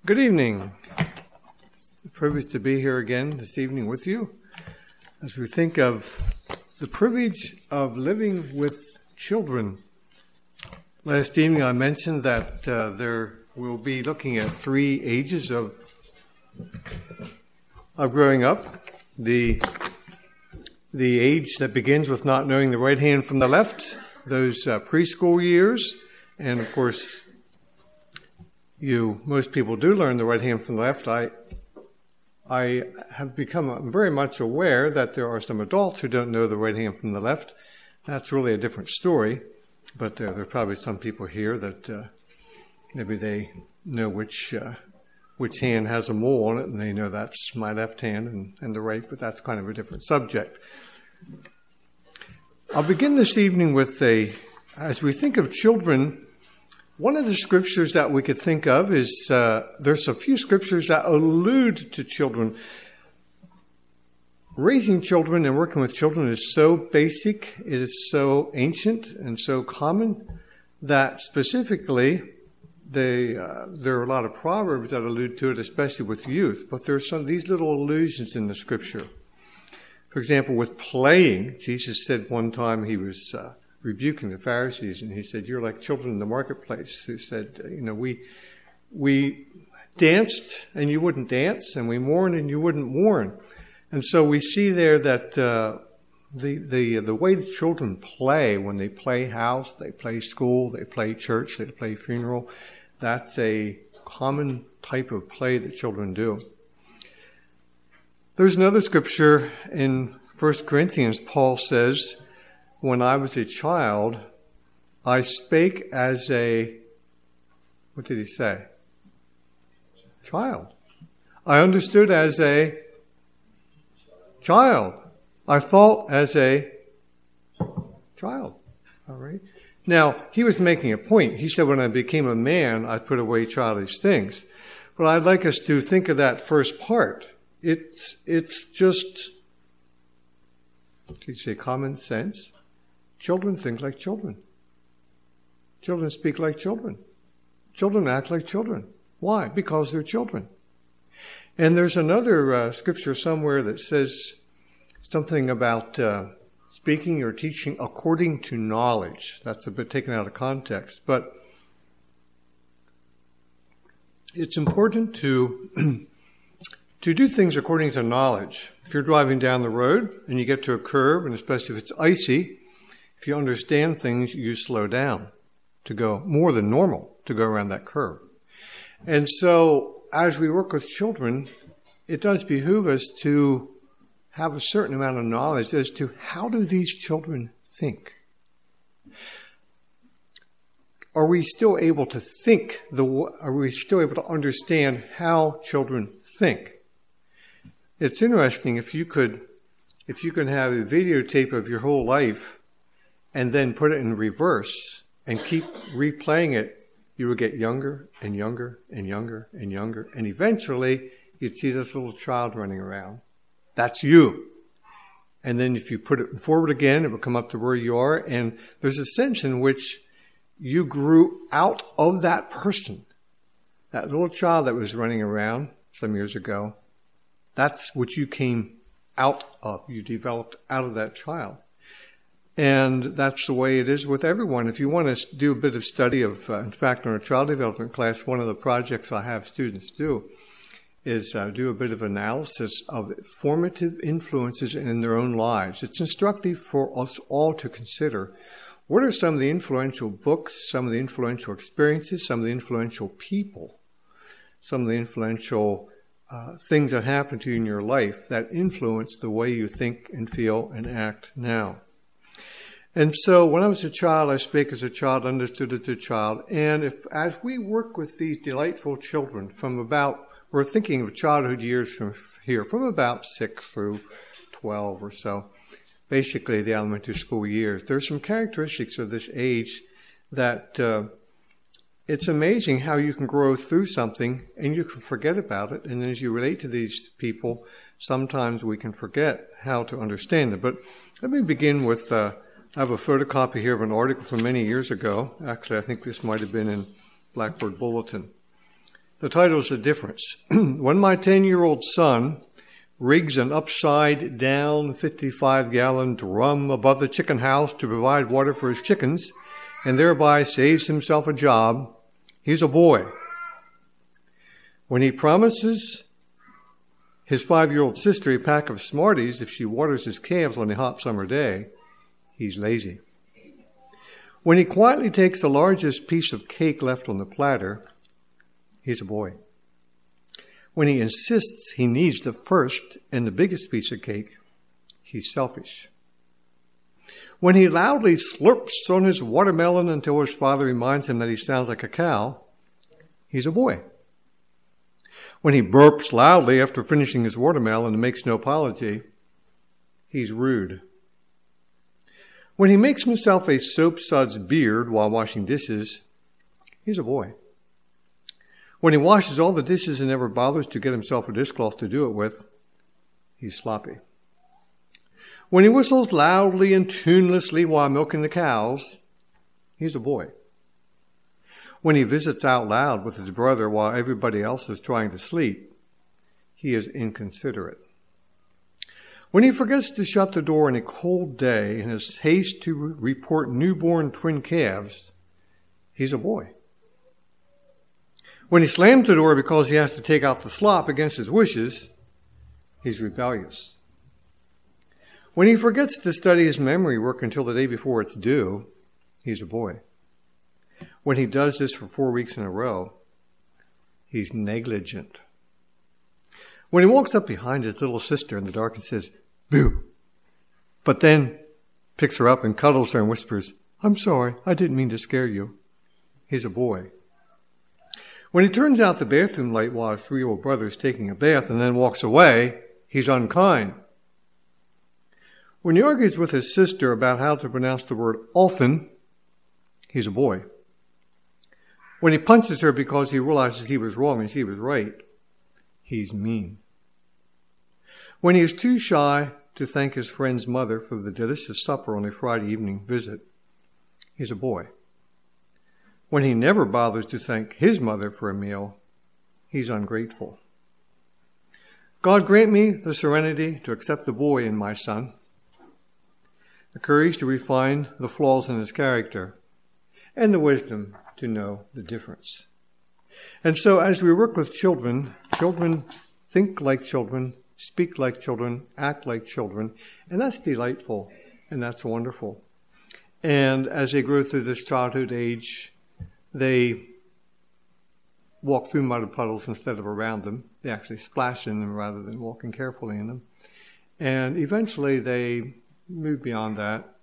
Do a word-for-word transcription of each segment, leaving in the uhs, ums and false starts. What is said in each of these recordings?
Good evening. It's a privilege to be here again this evening with you as we think of the privilege of living with children. Last evening I mentioned that uh, there we'll be looking at three ages of of growing up. The the age that begins with not knowing the right hand from the left, those uh, preschool years, and of course You, most people do learn the right hand from the left. I, I have become very much aware that there are some adults who don't know the right hand from the left. That's really a different story, but uh, there are probably some people here that uh, maybe they know which uh, which hand has a mole on it, and they know that's my left hand and, and the right, but that's kind of a different subject. I'll begin this evening with a, as we think of children, one of the scriptures that we could think of is, uh, there's a few scriptures that allude to children. Raising children and working with children is so basic, it is so ancient and so common that specifically they, uh, there are a lot of proverbs that allude to it, especially with youth, but there are some of these little allusions in the scripture. For example, with playing, Jesus said one time he was uh, rebuking the Pharisees, and he said, "You're like children in the marketplace," who said, you know, we we danced and you wouldn't dance, and we mourned and you wouldn't mourn. And so we see there that uh, the the the way the children play, when they play house, they play school, they play church, they play funeral, that's a common type of play that children do. There's another scripture in First Corinthians. Paul says, "When I was a child, I spake as a," what did he say? Child. "I understood as a child. I thought as a child." All right. Now, he was making a point. He said, when I became a man, I put away childish things. But I'd like us to think of that first part. It's, it's just, did you say common sense? Children think like children. Children speak like children. Children act like children. Why? Because they're children. And there's another uh, scripture somewhere that says something about uh, speaking or teaching according to knowledge. That's a bit taken out of context. But it's important to to do things according to knowledge. If you're driving down the road and you get to a curve, and especially if it's icy, if you understand things, you slow down to go more than normal to go around that curve. And so as we work with children, it does behoove us to have a certain amount of knowledge as to how do these children think. Are we still able to think? The? Are we still able to understand how children think? It's interesting if you could, if you could have a videotape of your whole life and then put it in reverse and keep replaying it, you would get younger and younger and younger and younger. And eventually, you'd see this little child running around. That's you. And then if you put it forward again, it will come up to where you are. And there's a sense in which you grew out of that person. That little child that was running around some years ago, that's what you came out of. You developed out of that child. And that's the way it is with everyone. If you want to do a bit of study of, uh, in fact, in our child development class, one of the projects I have students do is uh, do a bit of analysis of formative influences in their own lives. It's instructive for us all to consider what are some of the influential books, some of the influential experiences, some of the influential people, some of the influential uh, things that happen to you in your life that influence the way you think and feel and act now. And so when I was a child, I spake as a child, understood as a child. And if, as we work with these delightful children from about, we're thinking of childhood years from here, from about six through twelve or so, basically the elementary school years, there's some characteristics of this age that uh, it's amazing how you can grow through something and you can forget about it. And as you relate to these people, sometimes we can forget how to understand them. But let me begin with, uh, I have a photocopy here of an article from many years ago. Actually, I think this might have been in Blackboard Bulletin. The title is The Difference. When my ten-year-old son rigs an upside-down fifty-five gallon drum above the chicken house to provide water for his chickens and thereby saves himself a job, he's a boy. When he promises his five-year-old sister a pack of Smarties if she waters his calves on a hot summer day, he's lazy. When he quietly takes the largest piece of cake left on the platter, he's a boy. When he insists he needs the first and the biggest piece of cake, he's selfish. When he loudly slurps on his watermelon until his father reminds him that he sounds like a cow, he's a boy. When he burps loudly after finishing his watermelon and makes no apology, he's rude. When he makes himself a soap-suds beard while washing dishes, he's a boy. When he washes all the dishes and never bothers to get himself a dishcloth to do it with, he's sloppy. When he whistles loudly and tunelessly while milking the cows, he's a boy. When he visits out loud with his brother while everybody else is trying to sleep, he is inconsiderate. When he forgets to shut the door on a cold day in his haste to report newborn twin calves, he's a boy. When he slams the door because he has to take out the slop against his wishes, he's rebellious. When he forgets to study his memory work until the day before it's due, he's a boy. When he does this for four weeks in a row, he's negligent. When he walks up behind his little sister in the dark and says, "Boo," but then picks her up and cuddles her and whispers, "I'm sorry, I didn't mean to scare you," he's a boy. When he turns out the bathroom light while his three-year-old brother is taking a bath and then walks away, he's unkind. When he argues with his sister about how to pronounce the word often, he's a boy. When he punches her because he realizes he was wrong and she was right, he's mean. When he is too shy to thank his friend's mother for the delicious supper on a Friday evening visit, he's a boy. When he never bothers to thank his mother for a meal, he's ungrateful. God grant me the serenity to accept the boy in my son, the courage to refine the flaws in his character, and the wisdom to know the difference. And so as we work with children, children think like children, speak like children, act like children, and that's delightful and that's wonderful. And as they grow through this childhood age, they walk through mud puddles instead of around them. They actually splash in them rather than walking carefully in them. And eventually they move beyond that.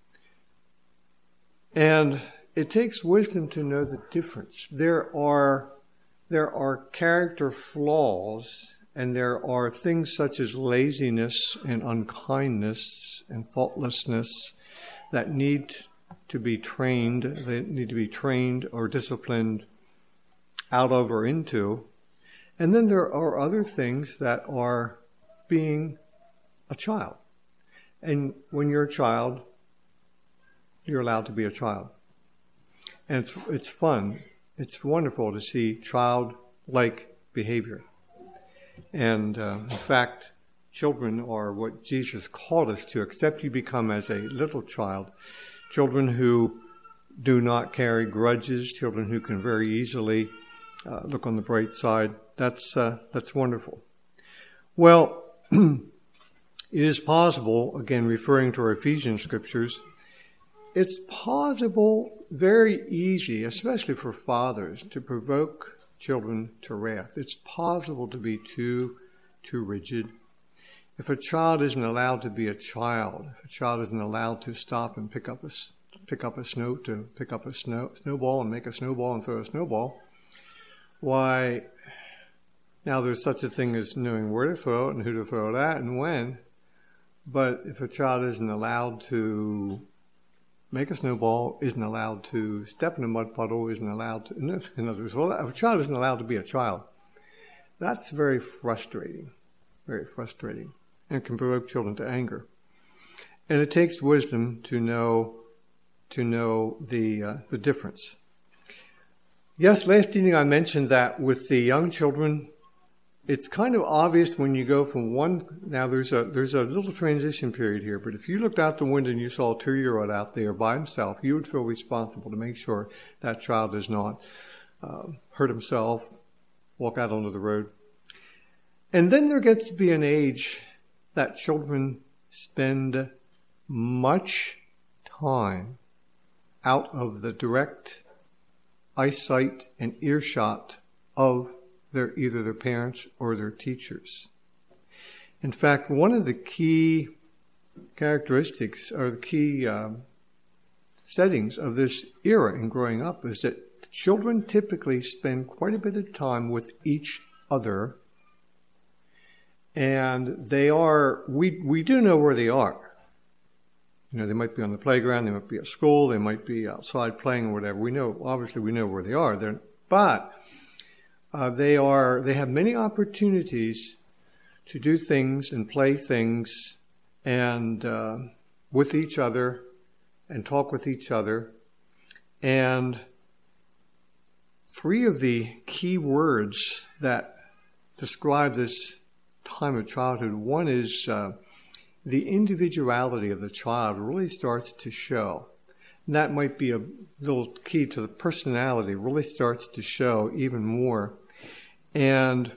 And it takes wisdom to know the difference. There are, there are character flaws, and there are things such as laziness and unkindness and thoughtlessness that need to be trained, they need to be trained or disciplined out of or into. And then there are other things that are being a child. And when you're a child, you're allowed to be a child. And it's, it's fun. It's wonderful to see childlike behavior. And uh, in fact, children are what Jesus called us to, except you become as a little child. Children who do not carry grudges, children who can very easily uh, look on the bright side. That's uh, that's wonderful. Well, it is possible, again referring to our Ephesians scriptures, it's possible, very easy, especially for fathers, to provoke children to wrath. It's possible to be too, too rigid. If a child isn't allowed to be a child, if a child isn't allowed to stop and pick up a, pick up a snow, to pick up a snow, snowball and make a snowball and throw a snowball, why, now there's such a thing as knowing where to throw it and who to throw it at and when, but if a child isn't allowed to make a snowball, isn't allowed to step in a mud puddle, isn't allowed to, in other words, well, if a child isn't allowed to be a child, that's very frustrating, very frustrating, and can provoke children to anger. And it takes wisdom to know, to know the, uh, the difference. Yes, last evening I mentioned that with the young children, it's kind of obvious when you go from one, now there's a there's a little transition period here, but if you looked out the window and you saw a two-year-old out there by himself, you would feel responsible to make sure that child does not uh, hurt himself, walk out onto the road. And then there gets to be an age that children spend much time out of the direct eyesight and earshot of their either their parents or their teachers. In fact, one of the key characteristics or the key um, settings of this era in growing up is that children typically spend quite a bit of time with each other, and they are, we we do know where they are. You know, they might be on the playground, they might be at school, they might be outside playing or whatever. We know, obviously we know where they are. They're, but uh, they are, they have many opportunities to do things and play things and uh, with each other and talk with each other. And three of the key words that describe this time of childhood, one is uh, the individuality of the child really starts to show. And that might be a little key to the personality, really starts to show even more. And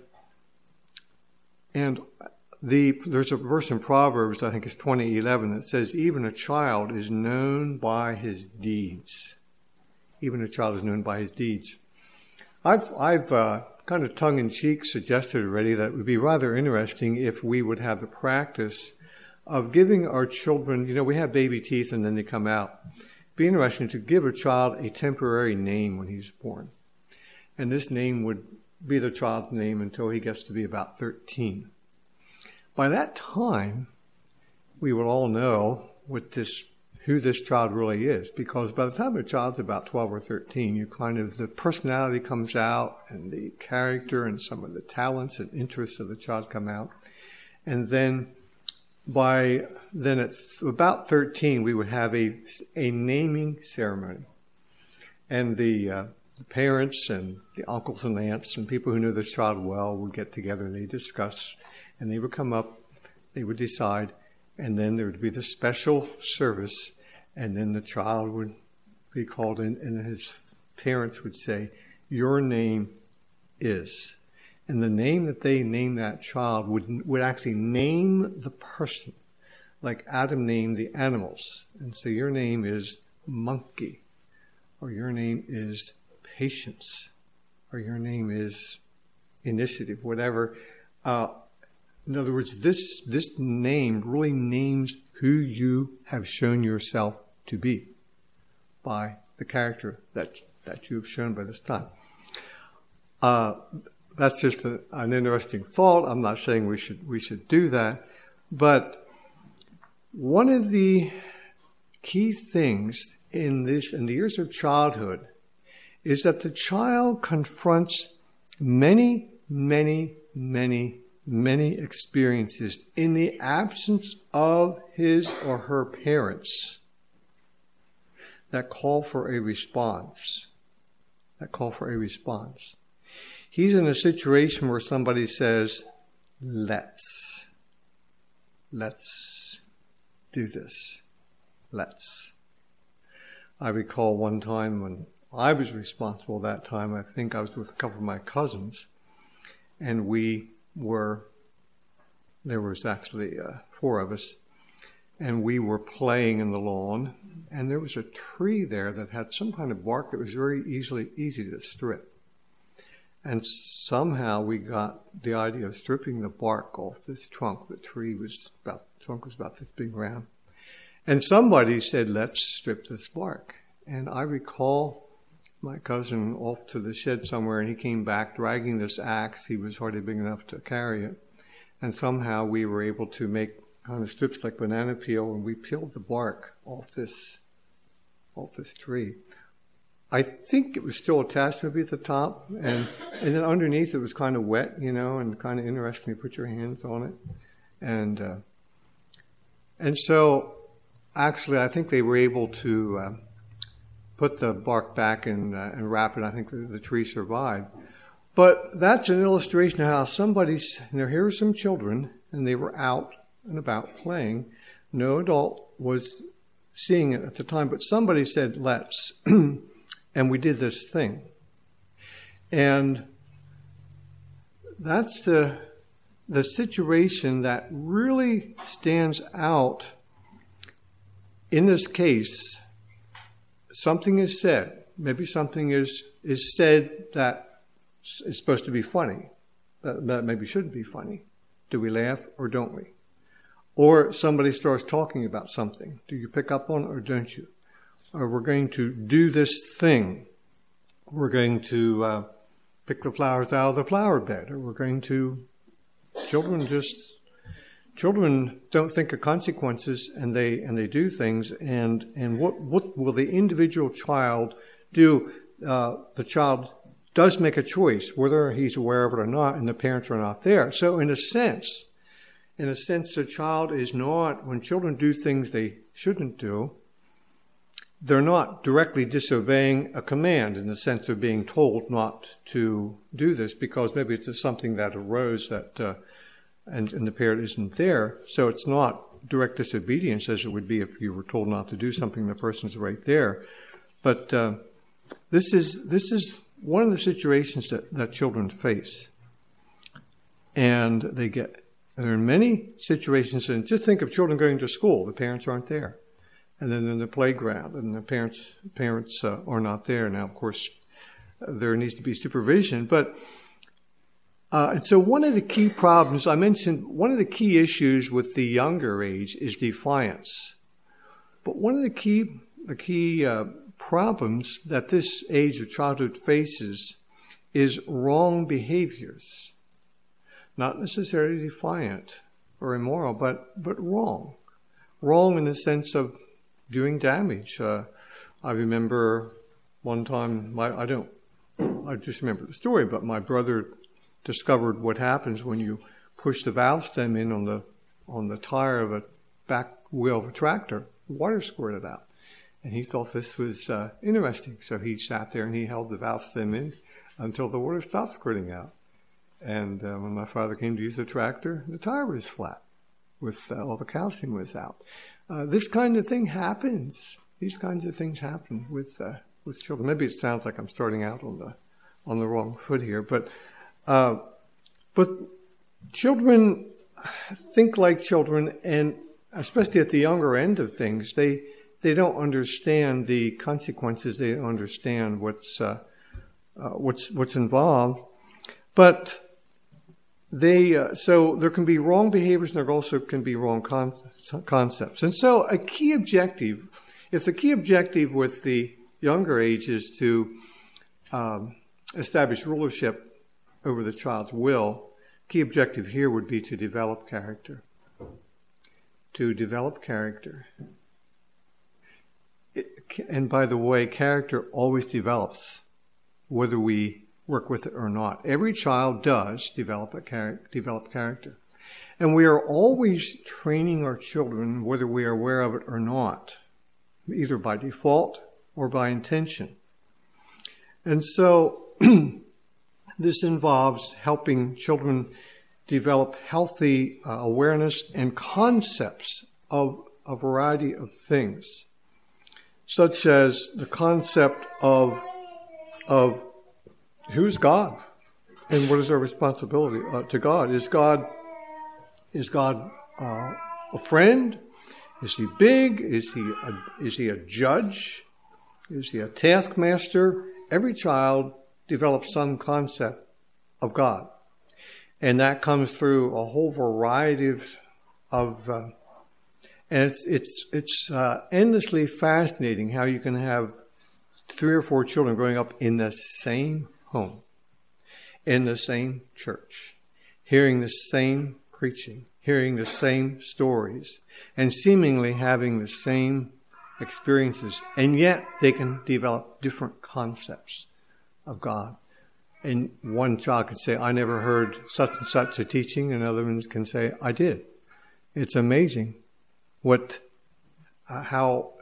and the there's a verse in Proverbs, I think it's twenty eleven, that says, even a child is known by his deeds. Even a child is known by his deeds. I've I've uh, kind of tongue-in-cheek suggested already that it would be rather interesting if we would have the practice of giving our children, you know, we have baby teeth and then they come out. It'd be interesting to give a child a temporary name when he's born. And this name would be the child's name until he gets to be about thirteen. By that time, we will all know what this, who this child really is, because by the time a child's about twelve or thirteen, you kind of, the personality comes out and the character and some of the talents and interests of the child come out. And then by then at about thirteen, we would have a, a naming ceremony. And the, uh, the parents and the uncles and aunts and people who knew the child well would get together and they discuss, and they would come up, they would decide, and then there would be the special service, and then the child would be called in, and his parents would say, your name is. And the name that they name that child would would actually name the person, like Adam named the animals. And so your name is monkey, or your name is patience, or your name is initiative, whatever. Uh, in other words, this this name really names who you have shown yourself to be by the character that that you have shown by this time. Uh, That's just a, an interesting thought. I'm not saying we should we should do that. But one of the key things in this in the years of childhood is that the child confronts many, many, many, many experiences in the absence of his or her parents that call for a response. That call for a response. He's in a situation where somebody says, let's, let's do this. Let's. I recall one time when I was responsible that time, I think I was with a couple of my cousins, and we were, there was actually uh, four of us, and we were playing in the lawn, and there was a tree there that had some kind of bark that was very easily easy to strip. And somehow we got the idea of stripping the bark off this trunk. The tree was about, the trunk was about this big round. And somebody said, let's strip this bark. And I recall my cousin off to the shed somewhere, and he came back dragging this axe. He was hardly big enough to carry it. And somehow we were able to make kind of strips like banana peel, and we peeled the bark off this, off this tree. I think it was still attached maybe at the top, and, and then underneath it was kind of wet, you know, and kind of interesting to put your hands on it. And uh, and so actually I think they were able to uh, put the bark back and, uh, and wrap it. I think the, the tree survived. But that's an illustration of how somebody's, you know, here are some children, and they were out and about playing. No adult was seeing it at the time, but somebody said, let's, and we did this thing. And that's the, the situation that really stands out. In this case, something is said. Maybe something is, is said that is supposed to be funny. That, that maybe shouldn't be funny. Do we laugh or don't we? Or somebody starts talking about something. Do you pick up on it or don't you? Or we're going to do this thing. We're going to uh, pick the flowers out of the flower bed. Or we're going to... Children just... Children don't think of consequences, and they and they do things. And, and what, what will the individual child do? Uh, the child does make a choice, whether he's aware of it or not, and the parents are not there. So in a sense, in a sense, the child is not, when children do things they shouldn't do, they're not directly disobeying a command in the sense of being told not to do this, because maybe it's just something that arose that, uh, and, and the parent isn't there. So it's not direct disobedience as it would be if you were told not to do something, the person's right there. But uh, this is this is one of the situations that, that children face. And they get, and there are many situations, and just think of children going to school, the parents aren't there. And then in the playground, and the parents parents uh, are not there. Now, of course, uh, there needs to be supervision. But, uh, and so one of the key problems, I mentioned, one of the key issues with the younger age is defiance. But one of the key, the key uh, problems that this age of childhood faces is wrong behaviors. Not necessarily defiant or immoral, but, but wrong. Wrong in the sense of doing damage. Uh, I remember one time, my, I don't, I just remember the story, but my brother discovered what happens when you push the valve stem in on the, on the tire of a back wheel of a tractor. Water squirted out. And he thought this was uh, interesting. So he sat there and he held the valve stem in until the water stopped squirting out. And uh, when my father came to use the tractor, the tire was flat with uh, all the calcium was out. Uh, this kind of thing happens. These kinds of things happen with uh, with children. Maybe it sounds like I'm starting out on the on the wrong foot here, but uh, but children think like children, and especially at the younger end of things, they they don't understand the consequences. They don't understand what's uh, uh, what's what's involved, but. They uh, so there can be wrong behaviors, and there also can be wrong con- concepts. And so a key objective, if the key objective with the younger age is to um, establish rulership over the child's will, key objective here would be to develop character. To develop character. It, and by the way, character always develops, whether we work with it or not. Every child does develop a char- develop character. And we are always training our children, whether we are aware of it or not, either by default or by intention. And so this involves helping children develop healthy uh, awareness and concepts of a variety of things, such as the concept of of who's God, and what is our responsibility uh, to God? Is God is God uh, a friend? Is he big? Is he a, is he a judge? Is he a taskmaster? Every child develops some concept of God, and that comes through a whole variety of, of uh, and it's it's it's uh, endlessly fascinating how you can have three or four children growing up in the same home, in the same church, hearing the same preaching, hearing the same stories, and seemingly having the same experiences, and yet they can develop different concepts of God. And one child can say, I never heard such and such a teaching, and another one can say, I did. It's amazing what, uh, how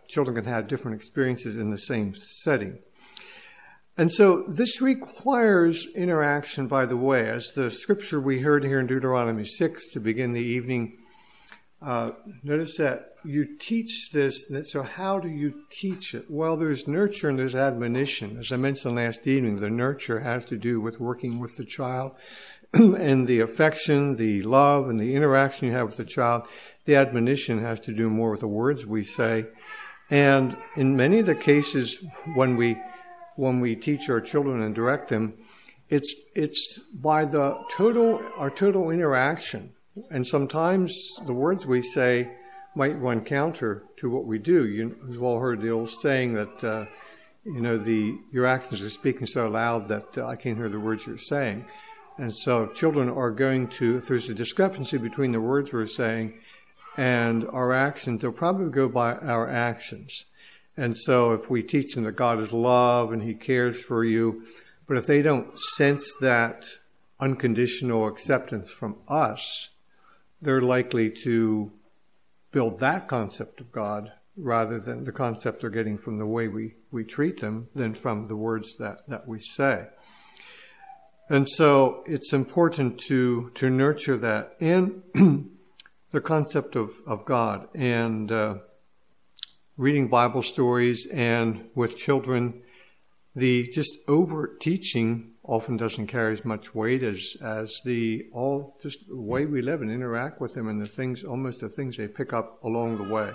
children can have different experiences in the same setting. And so this requires interaction, by the way. As the scripture we heard here in Deuteronomy six to begin the evening, uh, notice that you teach this. So how do you teach it? Well, there's nurture and there's admonition. As I mentioned last evening, the nurture has to do with working with the child and the affection, the love, and the interaction you have with the child. The admonition has to do more with the words we say. And in many of the cases when we when we teach our children and direct them, it's it's by the total our total interaction. And sometimes the words we say might run counter to what we do. You, you've all heard the old saying that uh, you know the your actions are speaking so loud that uh, I can't hear the words you're saying. And so if children are going to, if there's a discrepancy between the words we're saying and our actions, they'll probably go by our actions. And so if we teach them that God is love and He cares for you, but if they don't sense that unconditional acceptance from us, they're likely to build that concept of God rather than the concept they're getting from the way we, we treat them than from the words that, that we say. And so it's important to, to nurture that and the concept of, of God and uh, reading Bible stories, and with children, the just overt teaching often doesn't carry as much weight as, as the all just the way we live and interact with them and the things, almost the things they pick up along the way.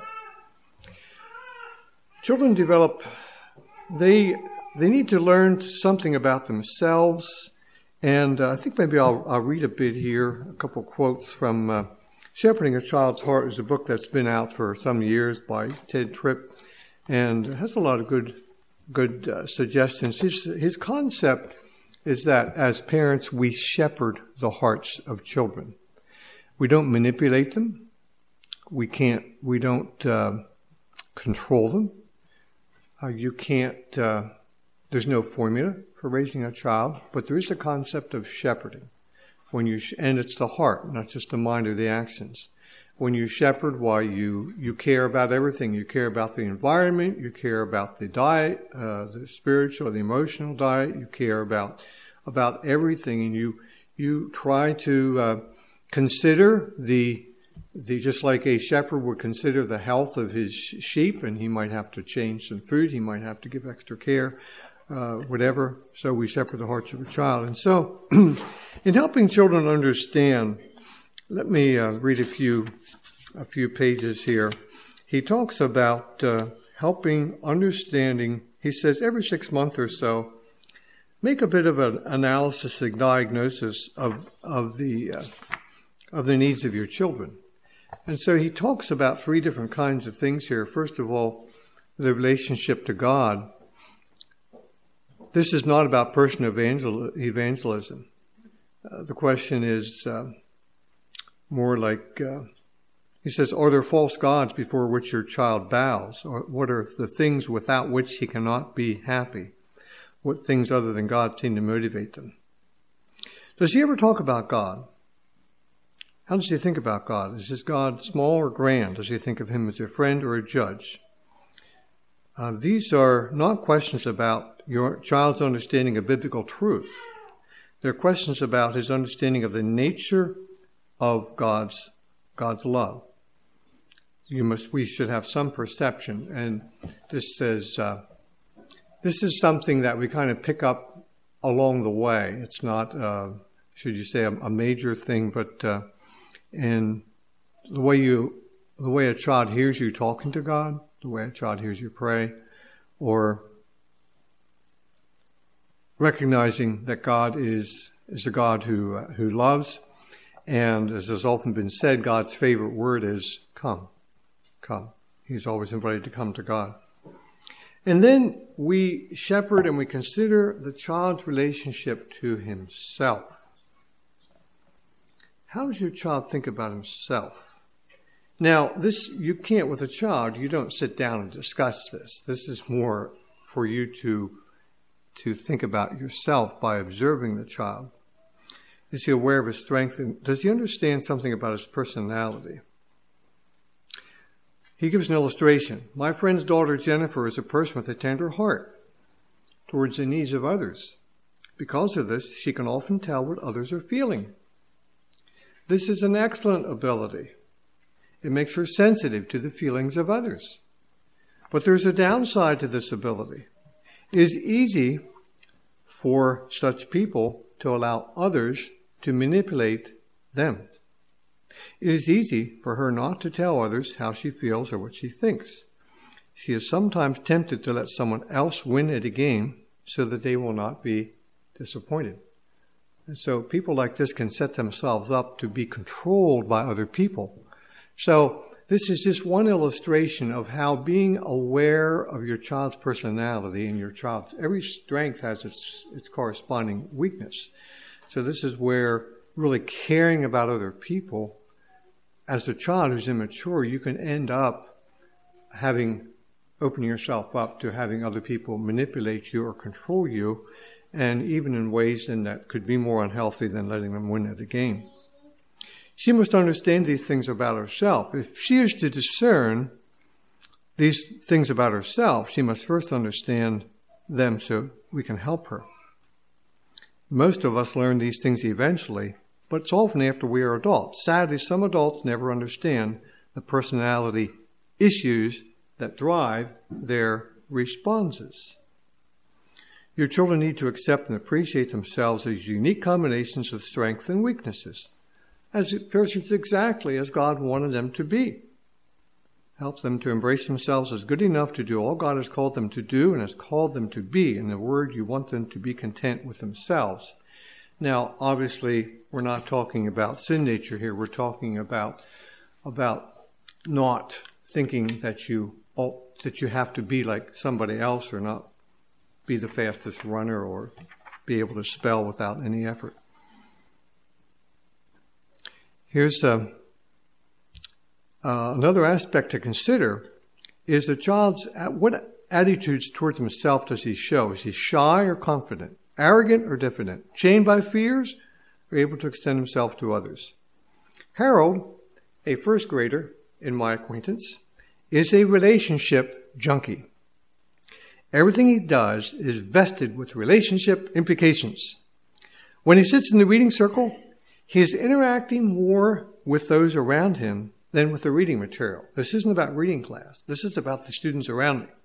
Children develop, they they need to learn something about themselves, and uh, I think maybe I'll, I'll read a bit here, a couple quotes from uh, Shepherding a Child's Heart is a book that's been out for some years by Ted Tripp, and has a lot of good good uh, suggestions. His, his concept is that as parents, we shepherd the hearts of children. We don't manipulate them. We can't, we don't uh, control them. Uh, you can't, uh, there's no formula for raising a child, but there is a concept of shepherding. When you sh- and it's the heart, not just the mind or the actions. When you shepherd, why you, you care about everything. You care about the environment, you care about the diet, uh, the spiritual, the emotional diet, you care about, about everything, and you, you try to, uh, consider the, the, just like a shepherd would consider the health of his sheep, and he might have to change some food, he might have to give extra care. Uh, whatever, so we shepherd the hearts of a child. And so, in helping children understand, let me uh, read a few a few pages here. He talks about uh, helping understanding. He says every six months or so, make a bit of an analysis and diagnosis of of the uh, of the needs of your children. And so he talks about three different kinds of things here. First of all, the relationship to God. This is not about personal evangel- evangelism. Uh, the question is uh, more like, uh, he says, are there false gods before which your child bows? Or what are the things without which he cannot be happy? What things other than God seem to motivate them? Does he ever talk about God? How does he think about God? Is his God small or grand? Does he think of him as a friend or a judge? Uh, these are not questions about your child's understanding of biblical truth. They're questions about his understanding of the nature of God's God's love. You must. We should have some perception, and this says uh, this is something that we kind of pick up along the way. It's not, uh, should you say, a, a major thing, but uh, in the way you, the way a child hears you talking to God, the way a child hears you pray, or recognizing that God is is a God who uh, who loves, and as has often been said, God's favorite word is come, come. He's always invited to come to God. And then we shepherd and we consider the child's relationship to himself. How does your child think about himself? Now, this, you can't with a child, you don't sit down and discuss this. This is more for you to, to think about yourself by observing the child. Is he aware of his strength? And does he understand something about his personality? He gives an illustration. My friend's daughter Jennifer is a person with a tender heart towards the needs of others. Because of this, she can often tell what others are feeling. This is an excellent ability. It makes her sensitive to the feelings of others. But there's a downside to this ability. It is easy for such people to allow others to manipulate them. It is easy for her not to tell others how she feels or what she thinks. She is sometimes tempted to let someone else win at a game so that they will not be disappointed. And so people like this can set themselves up to be controlled by other people. So this is just one illustration of how being aware of your child's personality and your child's, every strength has its, its corresponding weakness. So this is where really caring about other people, as a child who's immature, you can end up having, opening yourself up to having other people manipulate you or control you, and even in ways then that could be more unhealthy than letting them win at a game. She must understand these things about herself. If she is to discern these things about herself, she must first understand them so we can help her. Most of us learn these things eventually, but it's often after we are adults. Sadly, some adults never understand the personality issues that drive their responses. Your children need to accept and appreciate themselves as unique combinations of strengths and weaknesses, as persons exactly as God wanted them to be. Helps them to embrace themselves as good enough to do all God has called them to do and has called them to be. In a word, you want them to be content with themselves. Now, obviously, we're not talking about sin nature here. We're talking about, about not thinking that you, that you have to be like somebody else or not be the fastest runner or be able to spell without any effort. Here's uh, uh, another aspect to consider is the child's, what attitudes towards himself does he show? Is he shy or confident? Arrogant or diffident? Chained by fears or able to extend himself to others? Harold, a first grader in my acquaintance, is a relationship junkie. Everything he does is vested with relationship implications. When he sits in the reading circle, he is interacting more with those around him than with the reading material. This isn't about reading class. This is about the students around me.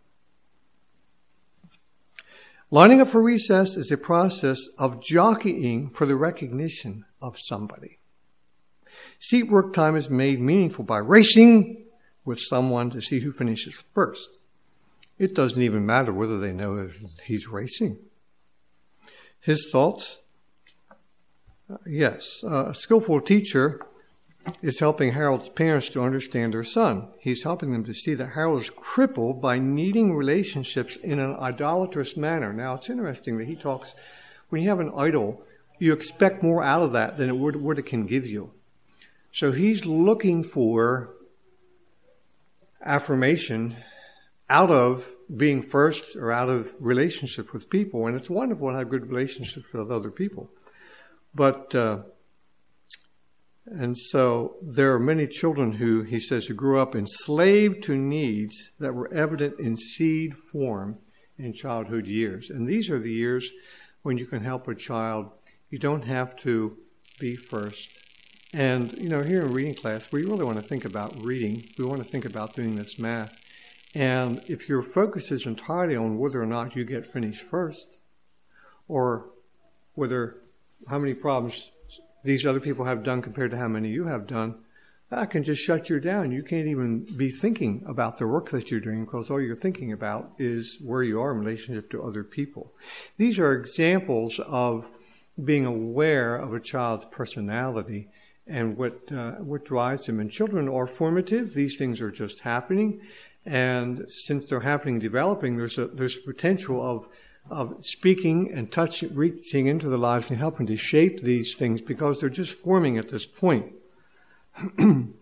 Lining up for recess is a process of jockeying for the recognition of somebody. Seat work time is made meaningful by racing with someone to see who finishes first. It doesn't even matter whether they know if he's racing. His thoughts? Uh, yes, uh, a skillful teacher is helping Harold's parents to understand their son. He's helping them to see that Harold is crippled by needing relationships in an idolatrous manner. Now, it's interesting that he talks, when you have an idol, you expect more out of that than it would, what it can give you. So he's looking for affirmation out of being first or out of relationship with people. And it's wonderful to have good relationships with other people. But, uh, and so there are many children who, he says, who grew up enslaved to needs that were evident in seed form in childhood years. And these are the years when you can help a child. You don't have to be first. And, you know, here in reading class, we really want to think about reading. We want to think about doing this math. And if your focus is entirely on whether or not you get finished first, or whether how many problems these other people have done compared to how many you have done, that can just shut you down. You can't even be thinking about the work that you're doing because all you're thinking about is where you are in relationship to other people. These are examples of being aware of a child's personality and what uh, what drives them. And children are formative. These things are just happening. And since they're happening, developing, there's a there's a potential of of speaking and touching, reaching into their lives and helping to shape these things because they're just forming at this point. And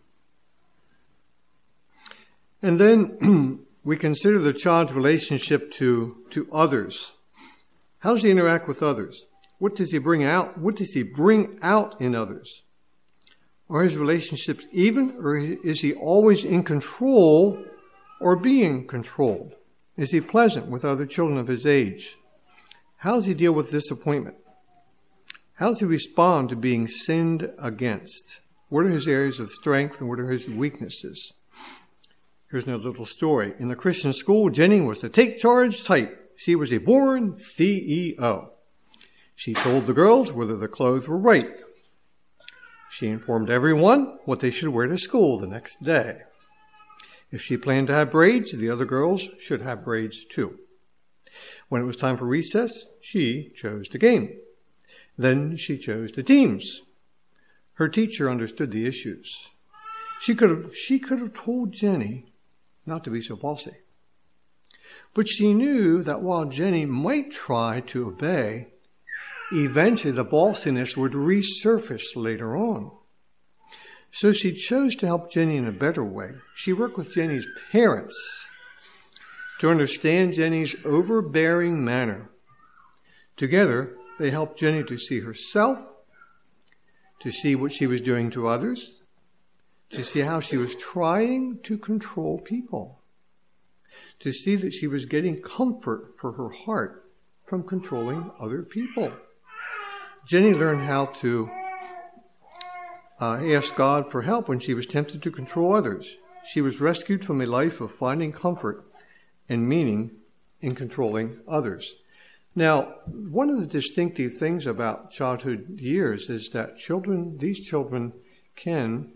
then we consider the child's relationship to, to others. How does he interact with others? What does he bring out? What does he bring out in others? Are his relationships even, or is he always in control or being controlled? Is he pleasant with other children of his age? How does he deal with disappointment? How does he respond to being sinned against? What are his areas of strength and what are his weaknesses? Here's another little story. In the Christian school, Jenny was the take charge type. She was a born C E O. She told the girls whether the clothes were right. She informed everyone what they should wear to school the next day. If she planned to have braids, the other girls should have braids too. When it was time for recess, she chose the game. Then she chose the teams. Her teacher understood the issues. She could have, she could have told Jenny not to be so bossy. But she knew that while Jenny might try to obey, eventually the bossiness would resurface later on. So she chose to help Jenny in a better way. She worked with Jenny's parents to understand Jenny's overbearing manner. Together, they helped Jenny to see herself, to see what she was doing to others, to see how she was trying to control people, to see that she was getting comfort for her heart from controlling other people. Jenny learned how to uh, ask God for help when she was tempted to control others. She was rescued from a life of finding comfort and meaning in controlling others. Now, one of the distinctive things about childhood years is that children, these children can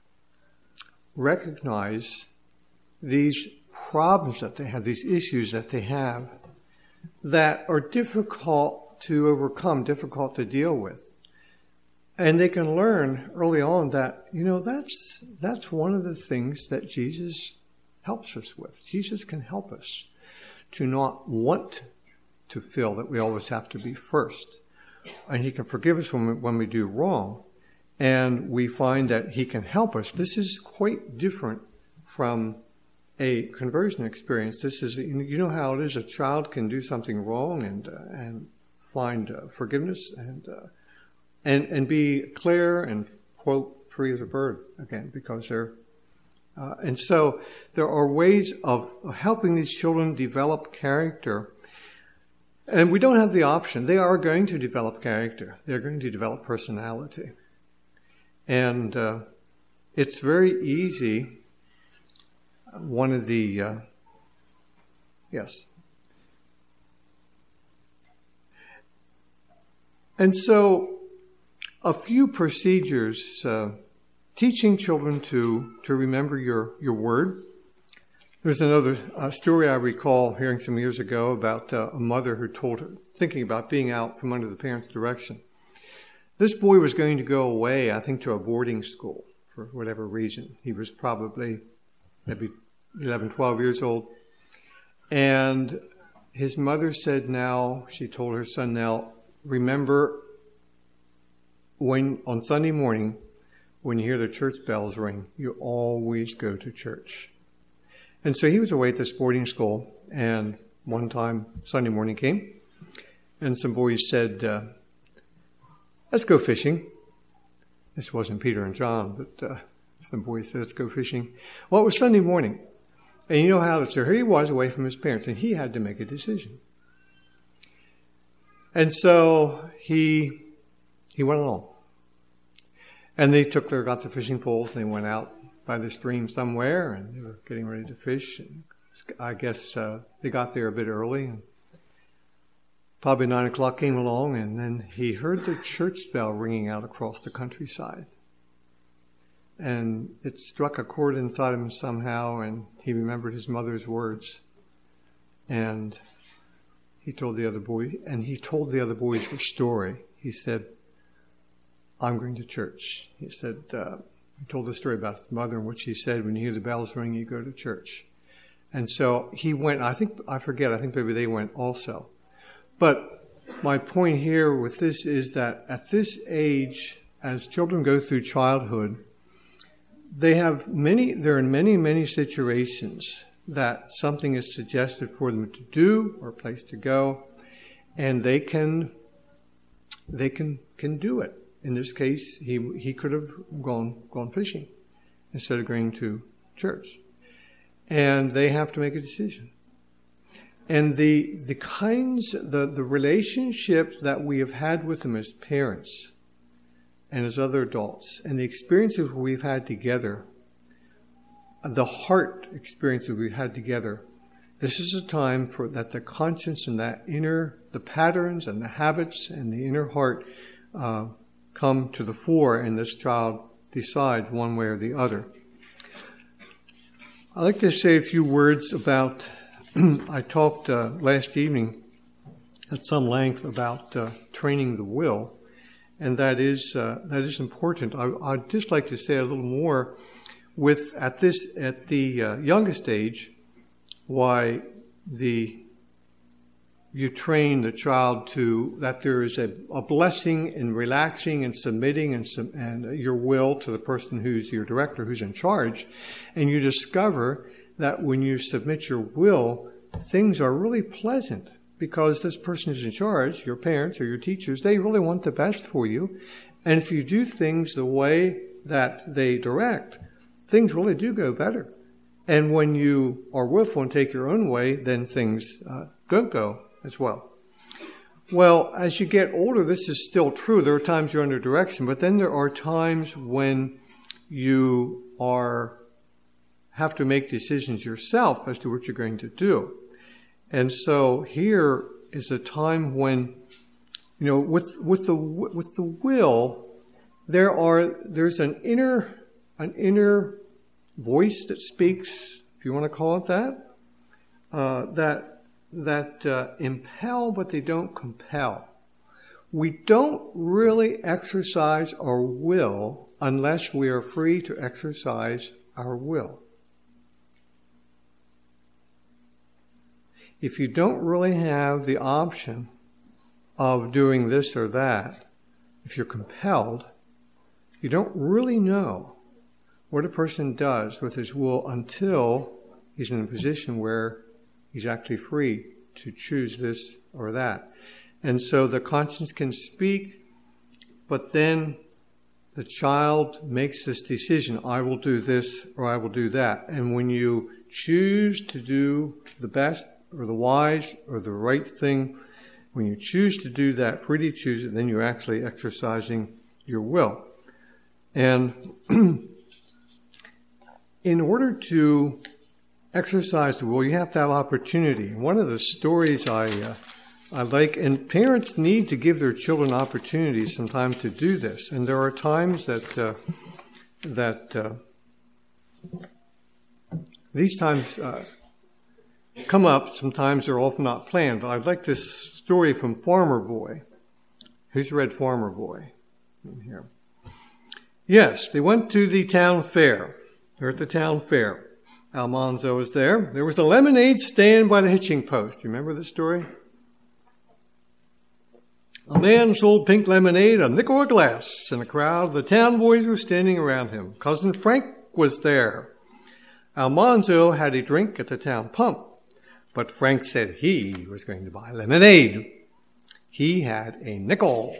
recognize these problems that they have, these issues that they have that are difficult to overcome, difficult to deal with. And they can learn early on that, you know, that's that's one of the things that Jesus helps us with. Jesus can help us to not want to feel that we always have to be first. And he can forgive us when we, when we do wrong. And we find that he can help us. This is quite different from a conversion experience. This is, you know how it is, a child can do something wrong and uh, and find uh, forgiveness and uh, and and be clear and, quote, free as a bird again, because they're uh, and so there are ways of helping these children develop character. And we don't have the option. They are going to develop character. They're going to develop personality. And uh, it's very easy. One of the, uh, yes. And so a few procedures, uh, teaching children to, to remember your, your word. There's another uh, story I recall hearing some years ago about uh, a mother who told her, thinking about being out from under the parents' direction. This boy was going to go away, I think, to a boarding school for whatever reason. He was probably maybe eleven, twelve years old. And his mother said, now, she told her son, now, remember when on Sunday morning, when you hear the church bells ring, you always go to church. And so he was away at this boarding school, and one time Sunday morning came, and some boys said, uh, let's go fishing. This wasn't Peter and John, but uh, some boys said, let's go fishing. Well, it was Sunday morning, and you know how, so here he was away from his parents, and he had to make a decision. And so he he went along. And they took their, got the fishing poles, and they went out by the stream somewhere, and they were getting ready to fish. And I guess uh, they got there a bit early. And probably nine o'clock came along, and then he heard the church bell ringing out across the countryside. And it struck a chord inside him somehow, and he remembered his mother's words. And he told the other boy, and he told the other boys the story. He said, I'm going to church. He said, uh, he told the story about his mother and what she said, when you hear the bells ring, you go to church. And so he went, I think, I forget, I think maybe they went also. But my point here with this is that at this age, as children go through childhood, they have many, there are many, many situations that something is suggested for them to do or a place to go, and they can, they can, can do it. In this case, he he could have gone gone fishing instead of going to church. And they have to make a decision. And the the kinds, the, the relationship that we have had with them as parents and as other adults, and the experiences we've had together, the heart experiences we've had together, this is a time for that the conscience and that inner, the patterns and the habits and the inner heart uh, come to the fore, and this child decides one way or the other. I'd like to say a few words about, I talked uh, last evening at some length about uh, training the will, and that is uh, that is important. I, I'd just like to say a little more with at this at the uh, youngest age, why the you train the child to that there is a, a blessing in relaxing and submitting and, and your will to the person who's your director, who's in charge, and you discover that when you submit your will, things are really pleasant because this person is in charge, your parents or your teachers, they really want the best for you, and if you do things the way that they direct, things really do go better. And when you are willful and take your own way, then things uh, don't go as well. Well, as you get older, this is still true. There are times you're under direction, but then there are times when you are have to make decisions yourself as to what you're going to do. And so here is a time when, you know, with with the with the will, there are there's an inner an inner voice that speaks, if you want to call it that, uh, that. that uh, impel, but they don't compel. We don't really exercise our will unless we are free to exercise our will. If you don't really have the option of doing this or that, if you're compelled, you don't really know what a person does with his will until he's in a position where he's actually free to choose this or that. And so the conscience can speak, but then the child makes this decision, I will do this or I will do that. And when you choose to do the best or the wise or the right thing, when you choose to do that, freely choose it, then you're actually exercising your will. And in order to exercise the will, you have to have opportunity. One of the stories I uh, I like, and parents need to give their children opportunities sometimes to do this. And there are times that uh, that uh, these times uh, come up. Sometimes they're often not planned. But I like this story from Farmer Boy. Who's read Farmer Boy in here? Yes, they went to the town fair. They're at the town fair. Almanzo was there. There was a lemonade stand by the hitching post. You remember the story? A man sold pink lemonade, a nickel a glass, and a crowd of the town boys were standing around him. Cousin Frank was there. Almanzo had a drink at the town pump, but Frank said he was going to buy lemonade. He had a nickel.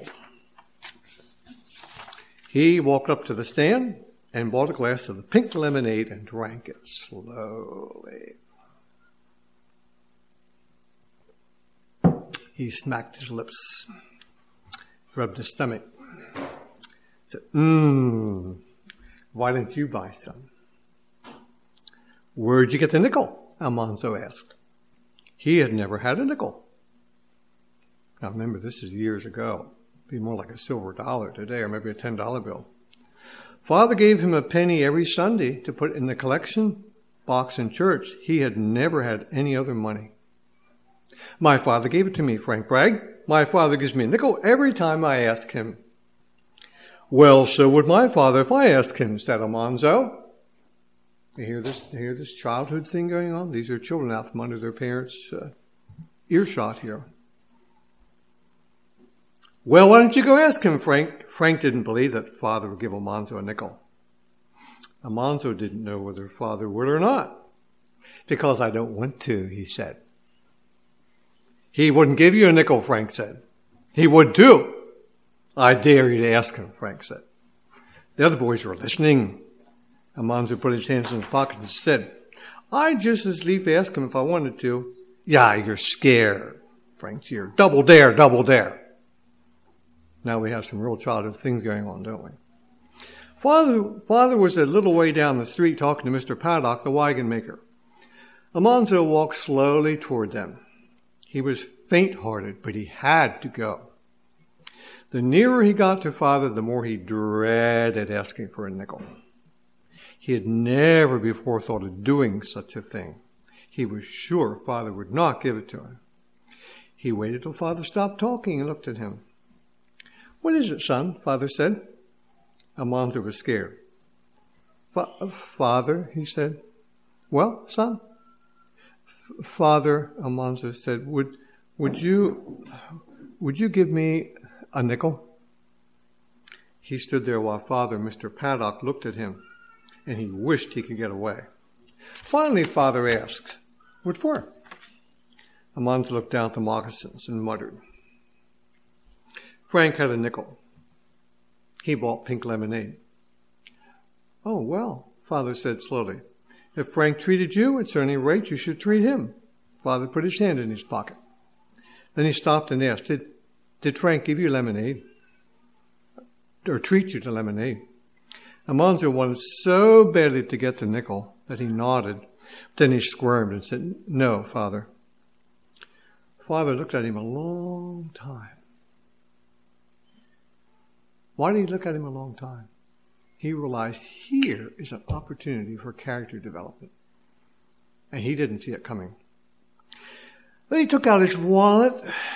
He walked up to the stand and bought a glass of the pink lemonade and drank it slowly. He smacked his lips, rubbed his stomach, said, mmm, why didn't you buy some? Where'd you get the nickel? Almanzo asked. He had never had a nickel. Now remember, this is years ago. It'd be more like a silver dollar today, or maybe a ten dollar bill. Father gave him a penny every Sunday to put in the collection box in church. He had never had any other money. My father gave it to me, Frank bragged. My father gives me a nickel every time I ask him. Well, so would my father if I asked him, said Almanzo. You hear this, you hear this childhood thing going on? These are children out from under their parents' uh, earshot here. Well, why don't you go ask him, Frank? Frank didn't believe that father would give Almanzo a nickel. Almanzo didn't know whether father would or not. Because I don't want to, he said. He wouldn't give you a nickel, Frank said. He would too. I dare you to ask him, Frank said. The other boys were listening. Almanzo put his hands in his pockets and said, I'd just as lief ask him if I wanted to. Yeah, you're scared, Frank jeered. Double dare, double dare. Now we have some real childhood things going on, don't we? Father, Father was a little way down the street talking to Mister Paddock, the wagon maker. Almanzo walked slowly toward them. He was faint-hearted, but he had to go. The nearer he got to Father, the more he dreaded asking for a nickel. He had never before thought of doing such a thing. He was sure Father would not give it to him. He waited till Father stopped talking and looked at him. What is it, son? Father said. Almanzo was scared. Father, he said. Well, son? F- Father, Almanzo said, would would you would you give me a nickel? He stood there while Father, Mister Paddock, looked at him, and he wished he could get away. Finally, Father asked, what for? Almanzo looked down at the moccasins and muttered. Frank had a nickel. He bought pink lemonade. Oh, well, Father said slowly. If Frank treated you, it's only right you should treat him. Father put his hand in his pocket. Then he stopped and asked, Did, did Frank give you lemonade? Or treat you to lemonade? Almanzo wanted so badly to get the nickel that he nodded. Then he squirmed and said, No, Father. Father looked at him a long time. Why did he look at him a long time? He realized here is an opportunity for character development. And he didn't see it coming. Then he took out his wallet,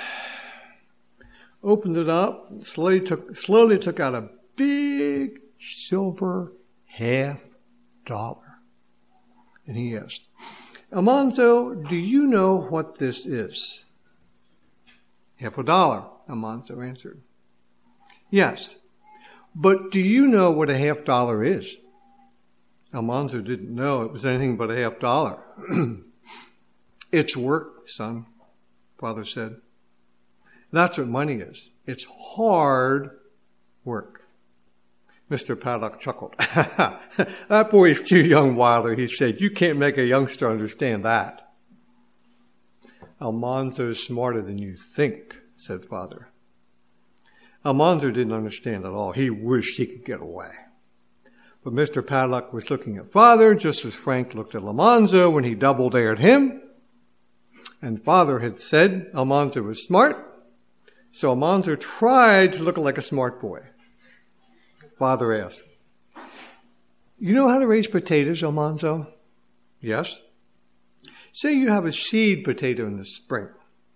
opened it up, slowly took, slowly took out a big silver half dollar. And he asked, Almanzo, do you know what this is? Half a dollar, Almanzo answered. Yes. But do you know what a half dollar is? Almanzo didn't know it was anything but a half dollar. It's work, son, Father said. That's what money is. It's hard work. Mister Paddock chuckled. That boy is too young, Wilder, he said. You can't make a youngster understand that. Almanzo's smarter than you think, said Father. Almanzo didn't understand at all. He wished he could get away. But Mister Paddock was looking at Father just as Frank looked at Almanzo when he double-dared him. And Father had said Almanzo was smart, so Almanzo tried to look like a smart boy. Father asked, You know how to raise potatoes, Almanzo? Yes. Say you have a seed potato in the spring.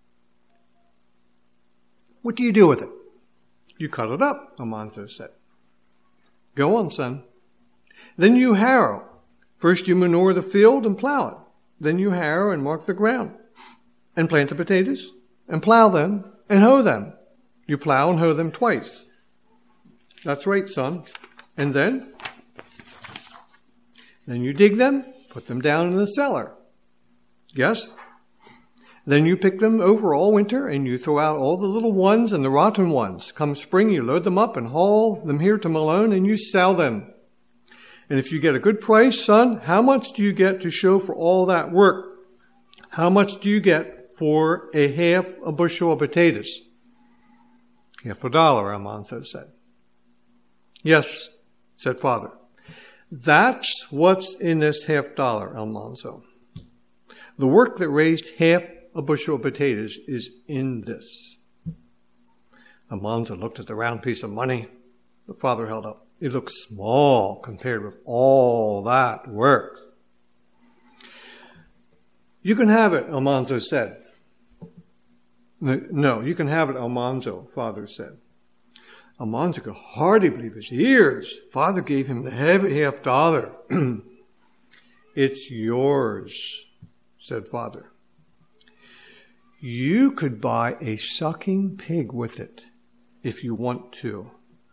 What do you do with it? You cut it up, Almanzo said. Go on, son. Then you harrow. First you manure the field and plow it. Then you harrow and mark the ground. And plant the potatoes. And plow them. And hoe them. You plow and hoe them twice. That's right, son. And then? Then you dig them. Put them down in the cellar. Yes? Then you pick them over all winter and you throw out all the little ones and the rotten ones. Come spring, you load them up and haul them here to Malone and you sell them. And if you get a good price, son, how much do you get to show for all that work? How much do you get for a half a bushel of potatoes? Half a dollar, Almanzo said. Yes, said Father. That's what's in this half dollar, Almanzo. The work that raised half a bushel of potatoes is in this. Almanzo looked at the round piece of money the Father held up. It looked small compared with all that work. You can have it, Almanzo said. No, you can have it, Almanzo, Father said. Almanzo could hardly believe his ears. Father gave him the heavy half dollar. It's yours, said Father. You could buy a sucking pig with it if you want to.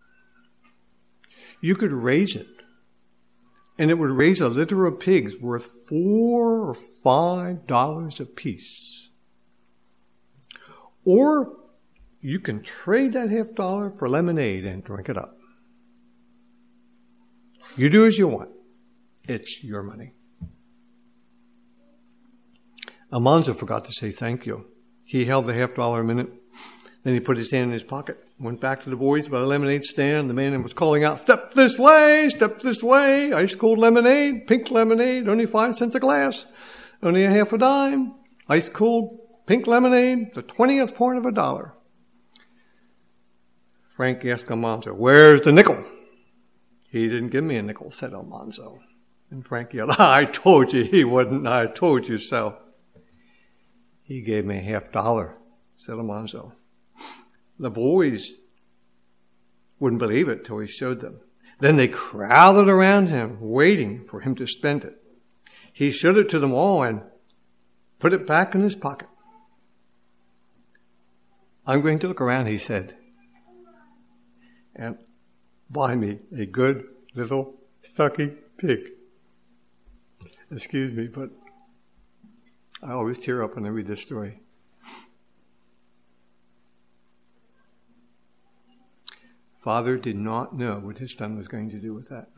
You could raise it, and it would raise a litter of pigs worth four or five dollars apiece. Or you can trade that half dollar for lemonade and drink it up. You do as you want. It's your money. Almanzo forgot to say thank you. He held the half dollar a minute. Then he put his hand in his pocket, went back to the boys by the lemonade stand. The man was calling out, "Step this way, step this way, ice cold lemonade, pink lemonade, only five cents a glass, only a half a dime, ice cold pink lemonade, the twentieth part of a dollar." Frank asked Almanzo, "Where's the nickel?" "He didn't give me a nickel," said Almanzo. And Frank yelled, "I told you he wouldn't, I told you so." "He gave me a half dollar," said Almanzo. The boys wouldn't believe it till he showed them. Then they crowded around him, waiting for him to spend it. He showed it to them all and put it back in his pocket. "I'm going to look around," he said, "and buy me a good little sucky pig." Excuse me, but I always tear up when I read this story. Father did not know what his son was going to do with that.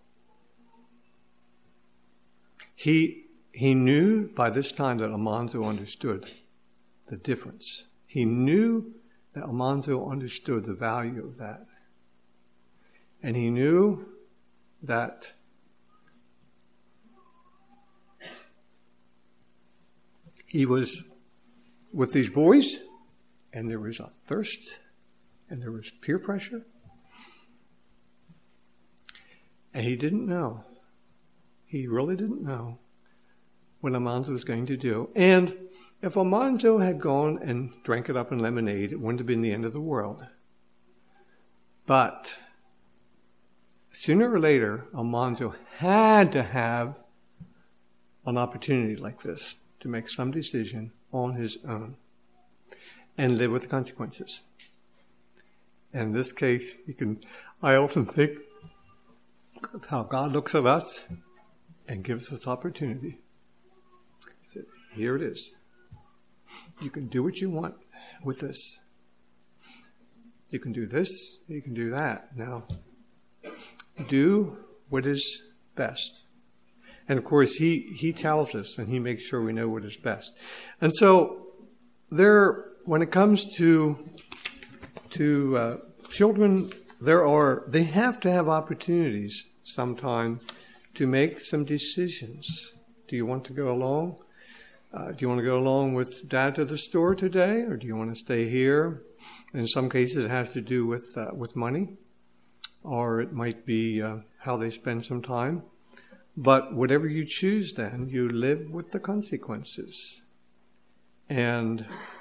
He, he knew by this time that Almanzo understood the difference. He knew that Almanzo understood the value of that. And he knew that he was with these boys, and there was a thirst, and there was peer pressure. And he didn't know. He really didn't know what Almanzo was going to do. And if Almanzo had gone and drank it up in lemonade, it wouldn't have been the end of the world. But sooner or later, Almanzo had to have an opportunity like this to make some decision on his own and live with the consequences. And in this case, you can, I often think of how God looks at us and gives us opportunity. He said, "Here it is. You can do what you want with this. You can do this, you can do that. Now, do what is best." And of course, he, he tells us and he makes sure we know what is best. And so there, when it comes to, to uh, children, there are, they have to have opportunities sometime to make some decisions. Do you want to go along? Uh, do you want to go along with Dad to the store today, or do you want to stay here? In some cases, it has to do with uh, with money, or it might be uh, how they spend some time. But whatever you choose, then you live with the consequences, and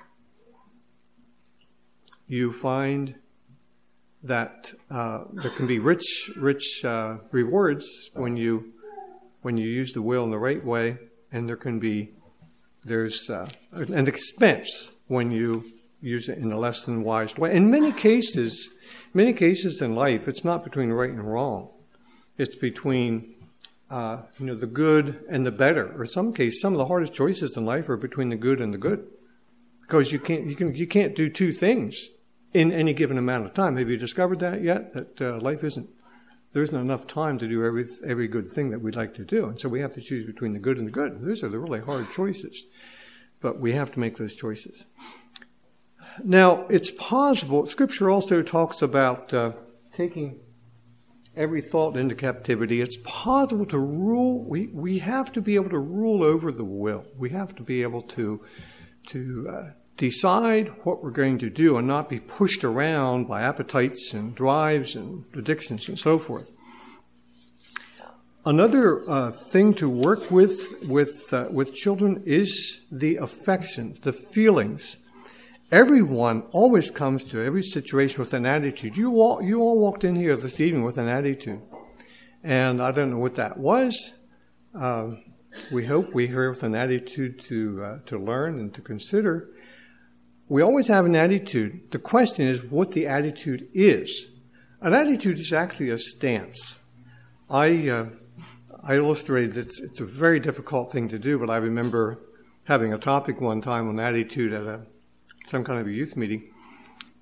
you find that uh, there can be rich, rich uh, rewards when you when you use the will in the right way, and there can be there's uh, an expense when you use it in a less than wise way. In many cases, many cases in life, it's not between right and wrong; it's between uh, you know the good and the better. Or in some cases, some of the hardest choices in life are between the good and the good, because you can't you can you can't do two things in any given amount of time. Have you discovered that yet? That uh, life isn't, there isn't enough time to do every every good thing that we'd like to do. And so we have to choose between the good and the good. Those are the really hard choices. But we have to make those choices. Now, it's possible, Scripture also talks about uh, taking every thought into captivity. It's possible to rule, we, we have to be able to rule over the will. We have to be able to, to uh, decide what we're going to do and not be pushed around by appetites and drives and addictions and so forth. Another uh, thing to work with with uh, with children is the affections, the feelings. Everyone always comes to every situation with an attitude. You all, you all walked in here this evening with an attitude, and I don't know what that was. Um, we hope we're here with an attitude to uh, to learn and to consider. We always have an attitude. The question is what the attitude is. An attitude is actually a stance. I uh, I illustrated it's it's a very difficult thing to do, but I remember having a topic one time on attitude at a some kind of a youth meeting,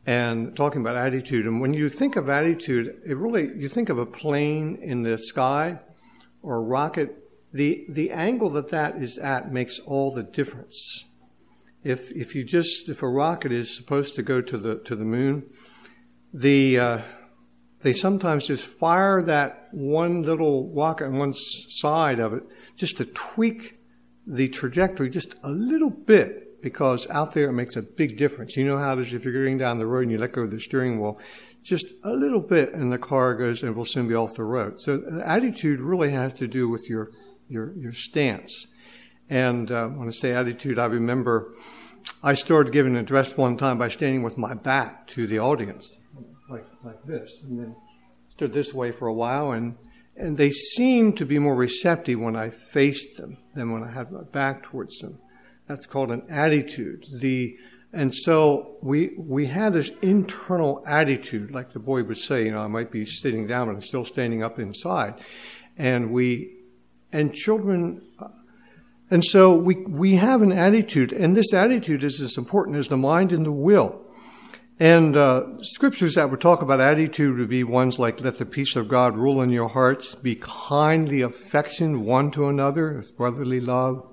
and talking about attitude. And when you think of attitude, it really, you think of a plane in the sky or a rocket. The the angle that that is at makes all the difference. If if you just if a rocket is supposed to go to the to the moon, the uh, they sometimes just fire that one little rocket on one side of it just to tweak the trajectory just a little bit, because out there it makes a big difference. You know how it is if you're going down the road and you let go of the steering wheel, just a little bit and the car goes and will soon be off the road. So the attitude really has to do with your your your stance. And uh, when I say attitude, I remember I started giving an address one time by standing with my back to the audience, like like this, and then stood this way for a while, and and they seemed to be more receptive when I faced them than when I had my back towards them. That's called an attitude. The and so we we have this internal attitude, like the boy would say, you know, I might be sitting down, but I'm still standing up inside, and we and children. And so we we have an attitude, and this attitude is as important as the mind and the will. And uh, scriptures that would talk about attitude would be ones like, let the peace of God rule in your hearts, be kindly affectioned one to another with brotherly love.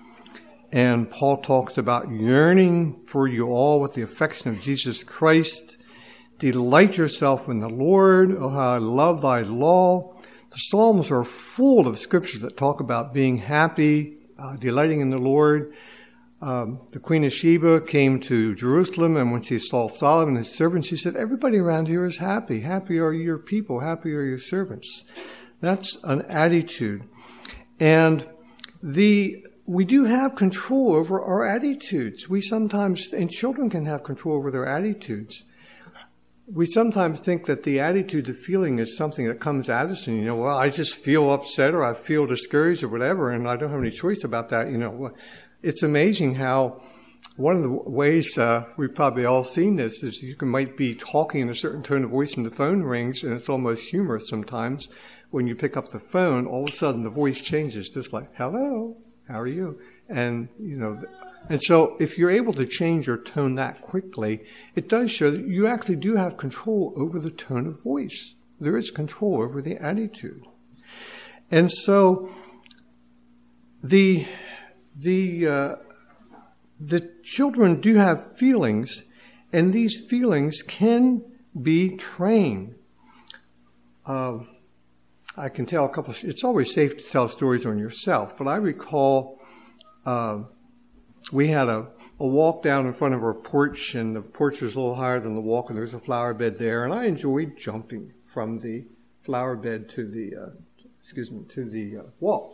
And Paul talks about yearning for you all with the affection of Jesus Christ. Delight yourself in the Lord. Oh, how I love thy law. The Psalms are full of scriptures that talk about being happy, uh, delighting in the Lord. Um, the Queen of Sheba came to Jerusalem, and when she saw Solomon and his servants, she said, everybody around here is happy. Happy are your people. Happy are your servants. That's an attitude. And the we do have control over our attitudes. We sometimes, and children can have control over their attitudes. We sometimes think that the attitude, the feeling is something that comes at us, and, you know, well, I just feel upset or I feel discouraged or whatever, and I don't have any choice about that, you know. It's amazing how one of the ways uh, we've probably all seen this is you can, might be talking in a certain tone of voice and the phone rings, and it's almost humorous sometimes. When you pick up the phone, all of a sudden the voice changes, just like, hello, how are you? And, you know, and so if you're able to change your tone that quickly, it does show that you actually do have control over the tone of voice. There is control over the attitude. And so the... The uh, the children do have feelings, and these feelings can be trained. Uh, I can tell a couple. Of, it's always safe to tell stories on yourself, but I recall uh, we had a, a walk down in front of our porch, and the porch was a little higher than the walk, and there was a flower bed there, and I enjoyed jumping from the flower bed to the uh, excuse me to the uh, wall.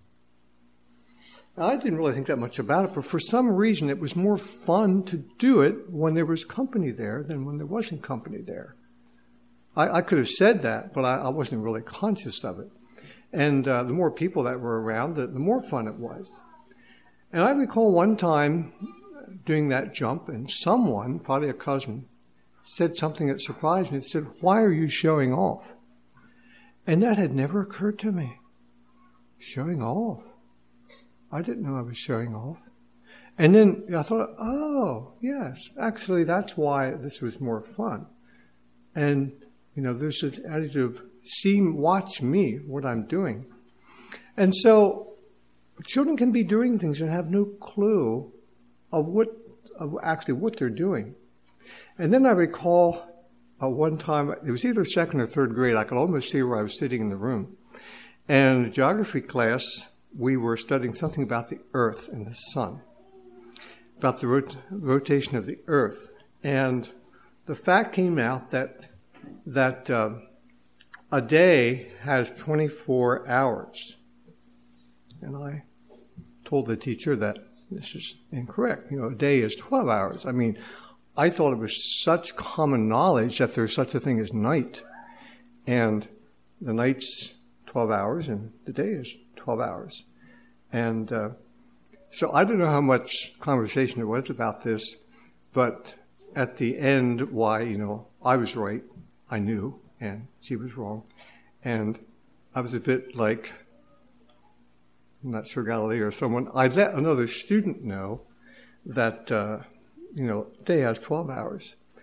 I didn't really think that much about it, but for some reason it was more fun to do it when there was company there than when there wasn't company there. I, I could have said that, but I, I wasn't really conscious of it. And uh, the more people that were around, the, the more fun it was. And I recall one time doing that jump, and someone, probably a cousin, said something that surprised me. They said, why are you showing off? And that had never occurred to me. Showing off. I didn't know I was showing off. And then I thought, oh, yes, actually that's why this was more fun. And, you know, there's this attitude of, see, watch me, what I'm doing. And so children can be doing things and have no clue of what, of actually what they're doing. And then I recall uh, one time, it was either second or third grade, I could almost see where I was sitting in the room. And in geography class, we were studying something about the earth and the sun, about the rot- rotation of the earth. And the fact came out that that uh, a day has twenty-four hours. And I told the teacher that this is incorrect. You know, a day is twelve hours. I mean, I thought it was such common knowledge that there's such a thing as night. And the night's twelve hours and the day is twelve hours. And uh, so I don't know how much conversation there was about this, but at the end, why, you know, I was right, I knew, and she was wrong. And I was a bit like, I'm not sure Galileo or someone, I let another student know that, uh, you know, day has twelve hours.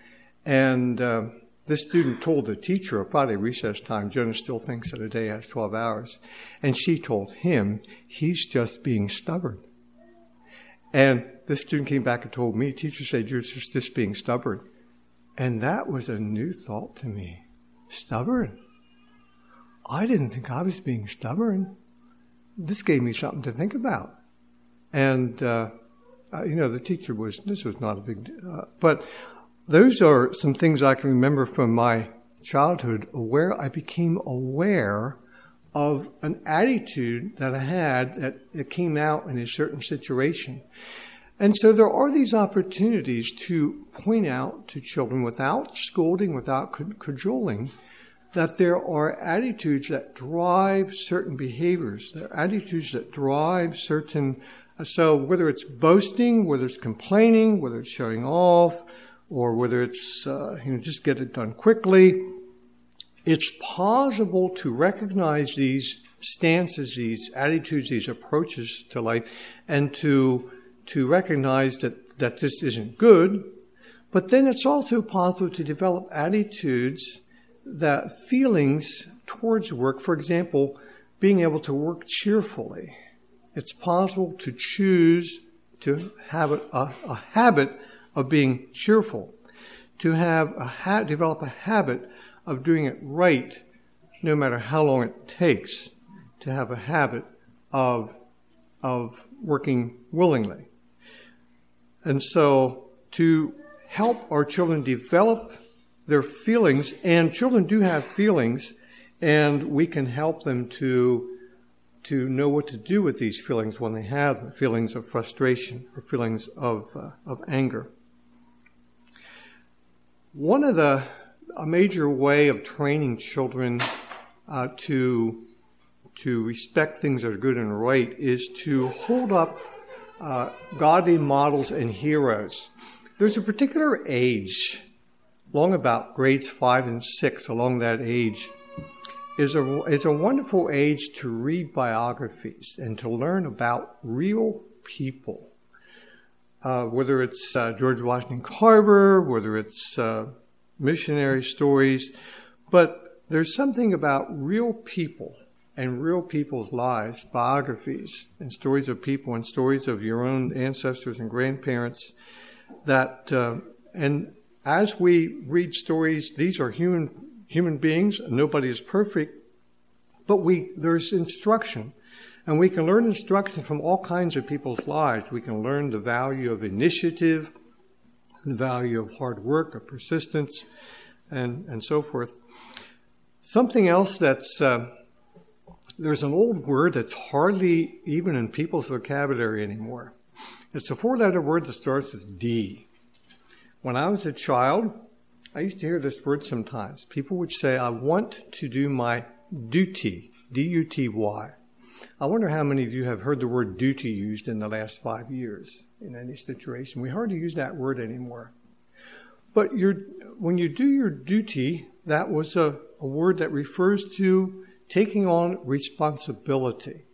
And uh, this student told the teacher, probably recess time, Jonas still thinks that a day has twelve hours. And she told him, he's just being stubborn. And this student came back and told me, teacher said, you're just, just being stubborn. And that was a new thought to me. Stubborn? I didn't think I was being stubborn. This gave me something to think about. And, uh, uh, you know, the teacher was, this was not a big, uh, but those are some things I can remember from my childhood where I became aware of an attitude that I had that, that came out in a certain situation. And so there are these opportunities to point out to children without scolding, without cajoling, that there are attitudes that drive certain behaviors. There are attitudes that drive certain, so whether it's boasting, whether it's complaining, whether it's showing off, or whether it's, uh, you know, just get it done quickly, it's possible to recognize these stances, these attitudes, these approaches to life, and to to recognize that, that this isn't good. But then it's also possible to develop attitudes, that feelings towards work. For example, being able to work cheerfully. It's possible to choose to have a, a, a habit of being cheerful, to have a ha- develop a habit of doing it right, no matter how long it takes, to have a habit of of working willingly. And so to help our children develop their feelings, and children do have feelings, and we can help them to to know what to do with these feelings when they have feelings of frustration or feelings of uh, of anger. One of the a major way of training children uh, to to respect things that are good and right is to hold up uh, godly models and heroes. There's a particular age, long about grades five and six, along that age, is a is a wonderful age to read biographies and to learn about real people. Uh, whether it's uh, George Washington Carver, whether it's uh, missionary stories, but there's something about real people and real people's lives, biographies and stories of people and stories of your own ancestors and grandparents that, uh, and as we read stories, these are human human beings. Nobody is perfect, but we there's instruction. And we can learn instruction from all kinds of people's lives. We can learn the value of initiative, the value of hard work, of persistence, and, and so forth. Something else that's, uh, there's an old word that's hardly even in people's vocabulary anymore. It's a four-letter word that starts with D. When I was a child, I used to hear this word sometimes. People would say, I want to do my duty, D U T Y. I wonder how many of you have heard the word duty used in the last five years in any situation. We hardly use that word anymore. But you're, when you do your duty, that was a, a word that refers to taking on responsibility.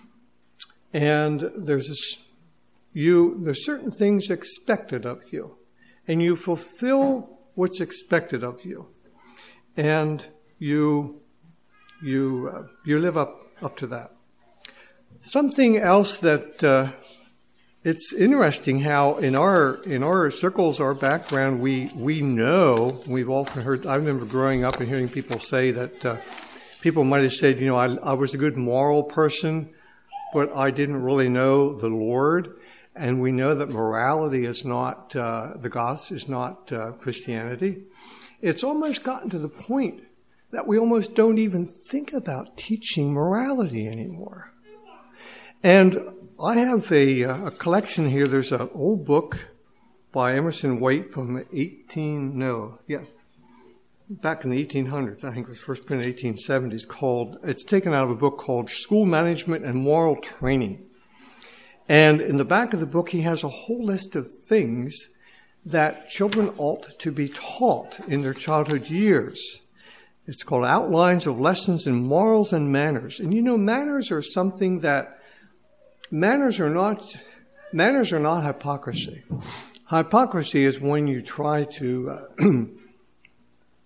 And there's this, you, there's certain things expected of you, and you fulfill what's expected of you, and you, you, uh, you live up, up to that. Something else that uh, it's interesting how in our in our circles, our background, we we know we've often heard. I remember growing up and hearing people say that uh, people might have said, you know, I, I was a good moral person, but I didn't really know the Lord. And we know that morality is not uh, the gospel, is not uh, Christianity. It's almost gotten to the point that we almost don't even think about teaching morality anymore. And I have a, a collection here. There's an old book by Emerson White from eighteen, no, yes, back in the eighteen hundreds. I think it was first printed in the eighteen seventies called, it's taken out of a book called School Management and Moral Training. And in the back of the book, he has a whole list of things that children ought to be taught in their childhood years. It's called Outlines of Lessons in Morals and Manners. And you know, manners are something that Manners are not, manners are not hypocrisy. Hypocrisy is when you try to, uh,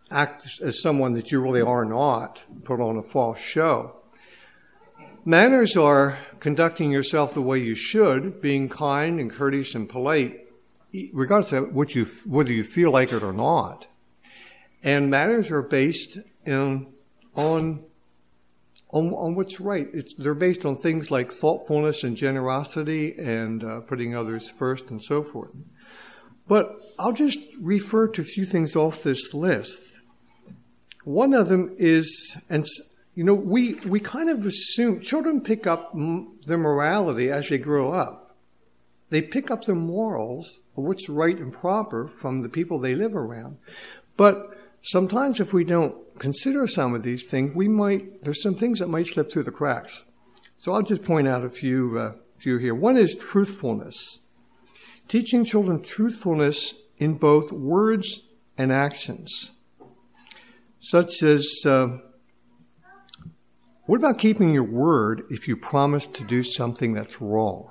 act as someone that you really are not, put on a false show. Manners are conducting yourself the way you should, being kind and courteous and polite, regardless of what you, whether you feel like it or not. And manners are based in, on, on, on what's right. It's, they're based on things like thoughtfulness and generosity and uh, putting others first and so forth. But I'll just refer to a few things off this list. One of them is, and you know, we, we kind of assume children pick up m- their morality as they grow up. They pick up their morals or what's right and proper from the people they live around. But sometimes if we don't consider some of these things, we might, there's some things that might slip through the cracks. So I'll just point out a few, uh, few here. One is truthfulness. Teaching children truthfulness in both words and actions. Such as, uh, what about keeping your word if you promise to do something that's wrong?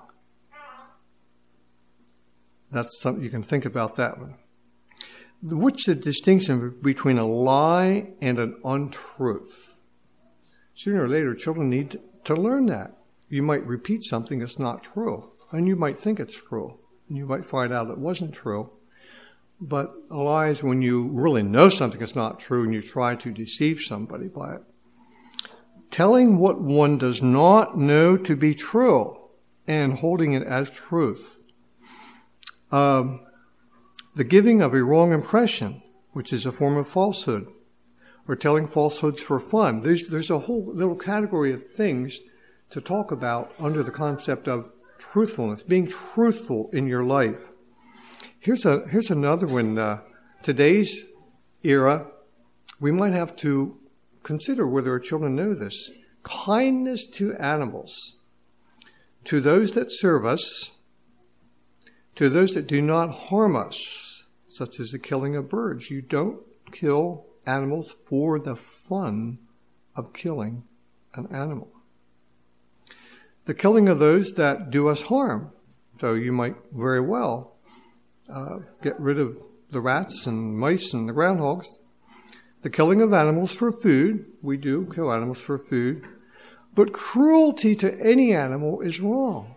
That's something you can think about that one. What's the distinction between a lie and an untruth? Sooner or later, children need to learn that. You might repeat something that's not true, and you might think it's true, and you might find out it wasn't true. But a lie is when you really know something is not true and you try to deceive somebody by it. Telling what one does not know to be true and holding it as truth. Um, the giving of a wrong impression, which is a form of falsehood, or telling falsehoods for fun. There's, there's a whole little category of things to talk about under the concept of truthfulness, being truthful in your life. Here's a here's another one. Uh, today's era, we might have to consider whether our children know this. Kindness to animals, to those that serve us, to those that do not harm us, such as the killing of birds. You don't kill animals for the fun of killing an animal. The killing of those that do us harm. So you might very well uh, get rid of the rats and mice and the groundhogs. The killing of animals for food. We do kill animals for food. But cruelty to any animal is wrong.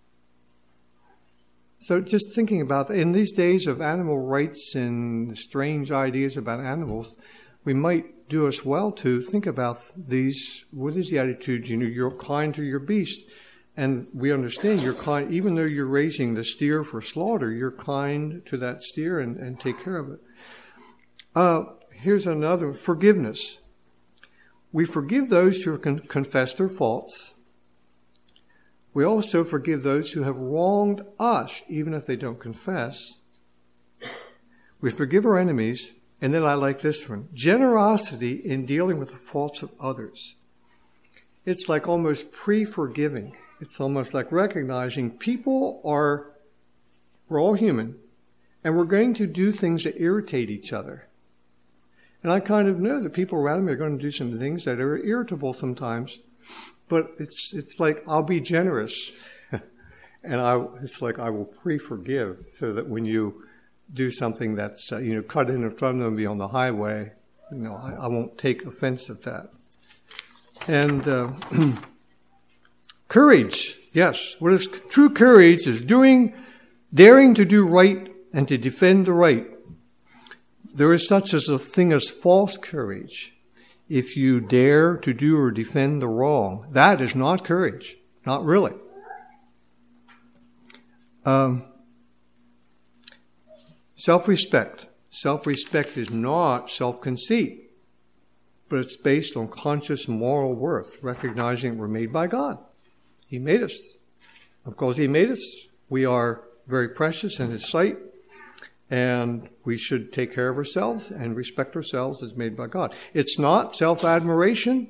So just thinking about that, in these days of animal rights and strange ideas about animals, we might do us well to think about these. What is the attitude? You know, you're kind to your beast. And we understand you're kind, even though you're raising the steer for slaughter, you're kind to that steer and, and take care of it. Uh, here's another, forgiveness. We forgive those who con- confess their faults. We also forgive those who have wronged us, even if they don't confess. We forgive our enemies. And then I like this one. Generosity in dealing with the faults of others. It's like almost pre-forgiving. It's almost like recognizing people are, we're all human, and we're going to do things that irritate each other. And I kind of know that people around me are going to do some things that are irritable sometimes, but it's it's like I'll be generous, and I it's like I will pre-forgive so that when you do something that's, uh, you know, cut in in front of me on the highway, you know, I, I won't take offense at that. And uh, courage, yes. What is true courage is doing, daring to do right and to defend the right. There is such as a thing as false courage. If you dare to do or defend the wrong, that is not courage. Not really. Um, self-respect. Self-respect is not self-conceit, but it's based on conscious moral worth, recognizing we're made by God. He made us. Of course, He made us. We are very precious in His sight, and we should take care of ourselves and respect ourselves as made by God. It's not self-admiration.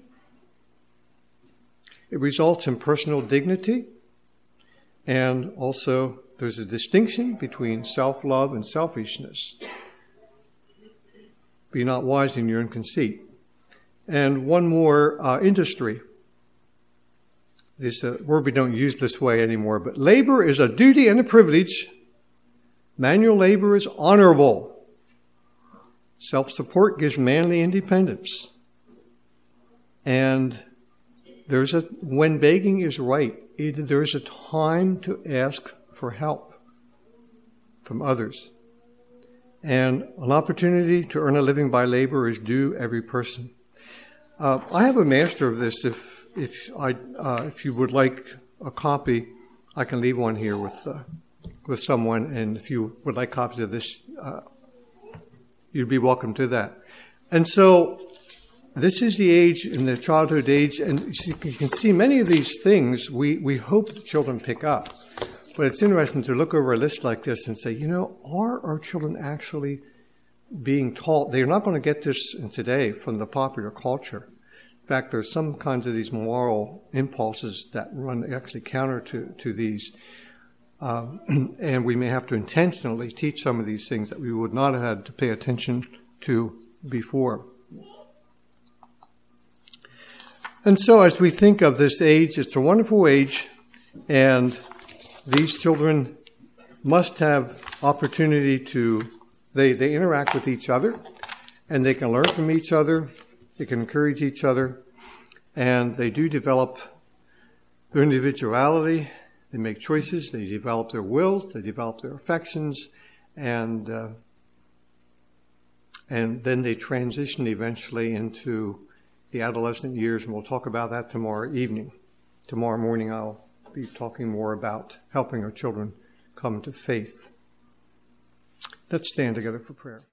It results in personal dignity, and also there's a distinction between self-love and selfishness. Be not wise in your own conceit. And one more, uh, industry. This uh, word we don't use this way anymore, but labor is a duty and a privilege. Manual labor is honorable. Self-support gives manly independence. And there's a, when begging is right, it, there's a time to ask for help from others. And an opportunity to earn a living by labor is due every person. Uh, I have a master of this. If if I uh, if you would like a copy, I can leave one here with uh, with someone. And if you would like copies of this, uh, you'd be welcome to that. And so, this is the age, in the childhood age, and you can see many of these things we, we hope the children pick up. But it's interesting to look over a list like this and say, you know, are our children actually being taught? They're not going to get this in today from the popular culture. In fact, there's some kinds of these moral impulses that run actually counter to, to these. Um, and we may have to intentionally teach some of these things that we would not have had to pay attention to before. And so as we think of this age, it's a wonderful age, and these children must have opportunity to, they, they interact with each other, and they can learn from each other, they can encourage each other, and they do develop their individuality, they make choices, they develop their will, they develop their affections, and uh, and then they transition eventually into the adolescent years, and we'll talk about that tomorrow evening. Tomorrow morning I'll be talking more about helping our children come to faith. Let's stand together for prayer.